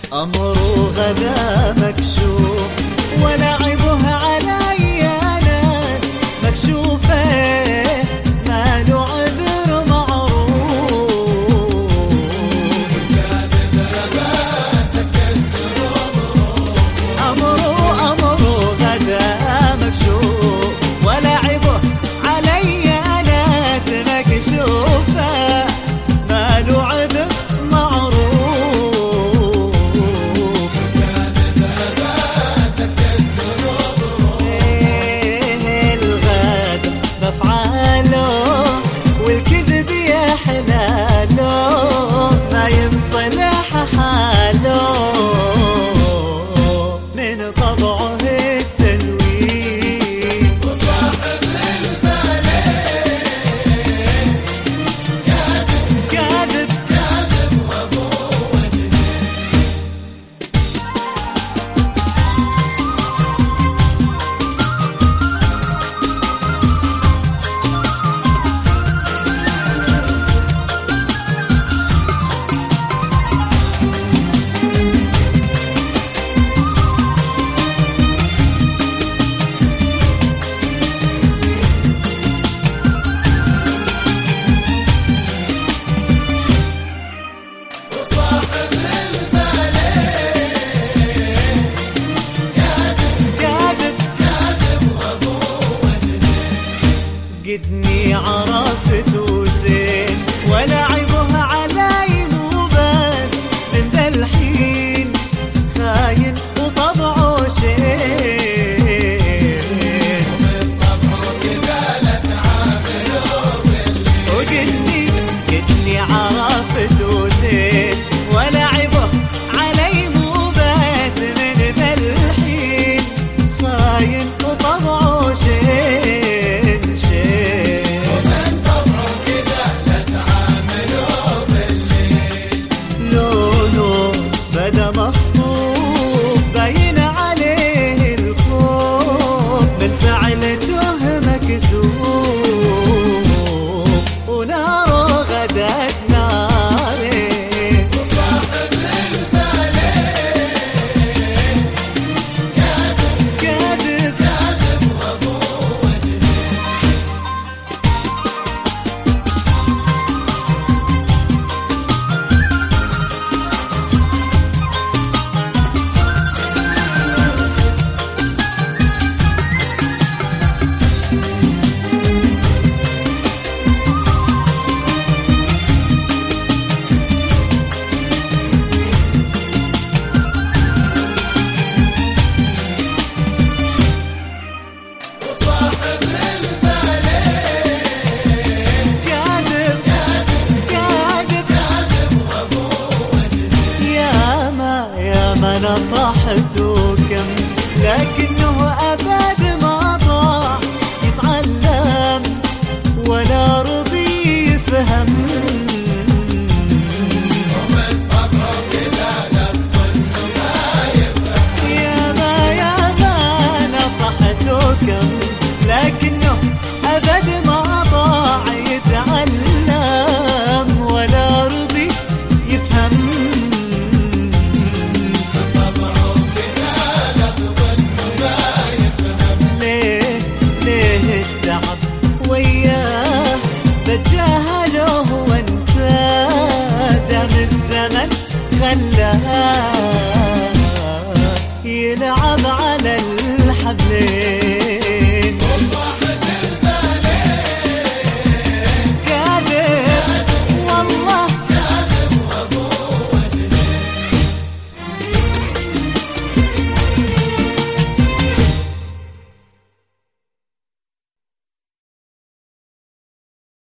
أمره غدا مكشوف ولعبه علي ناس مكشوفة ما له عذر معروف. أمره غدا مكشوف ولعبه علي ناس مكشوفة ما له عذر قدني عرفته زين ولعبه علي مو بس من ذا الحين خاين وطبعه شين ومن طبعه كذا لا تعاملوا بالليل. قدني عرفته زين ولعبه علي مو بس من ذا الحين خاين وطبعه شين مخطوب باين عليه الخوف من فعلته مكسوف وناره غدت ناري وصاحب للبالين كاذب وابو وجه. نصحته كم لكنه أبى